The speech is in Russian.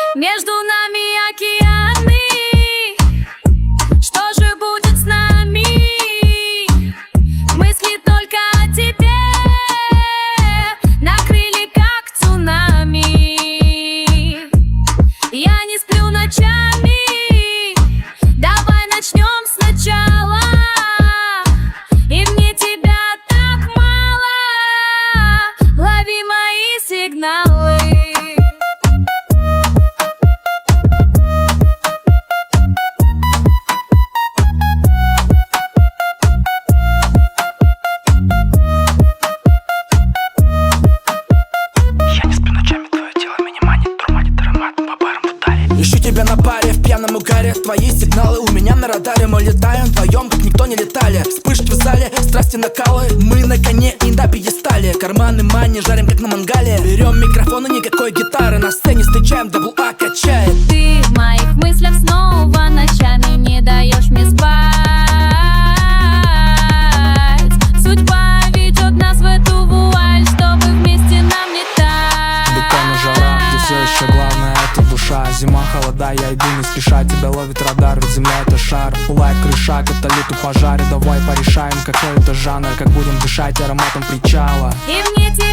Между нами океаны. Что же будет с нами? Мысли только о тебе накрыли как цунами. Я не сплю ночами. Давай начнем сначала. И мне тебя так мало. Лови мои сигналы. Ищу тебя на паре, в пьяном угаре. Твои сигналы у меня на радаре. Мы летаем вдвоем, как никто не летали. Вспышки в зале, страсти накалы. Мы на коне и на пьедестале. Карманы мани, жарим как на мангале. Берем микрофон и никакой гитары. На сцене встречаем, дабл А качает. Ты в моих мыслях снова ночами не даешь мне спать. Судьба ведет нас в эту вуаль, чтобы вместе нам летать. Бетон и жара, где все еще главное это душа. Зима, холода, я иду не спеша. Тебя ловит радар, ведь земля это шар. Пылает крыша, каталит у пожаре. Давай порешаем, какой это жанр. Как будем дышать ароматом причала. И мне тебя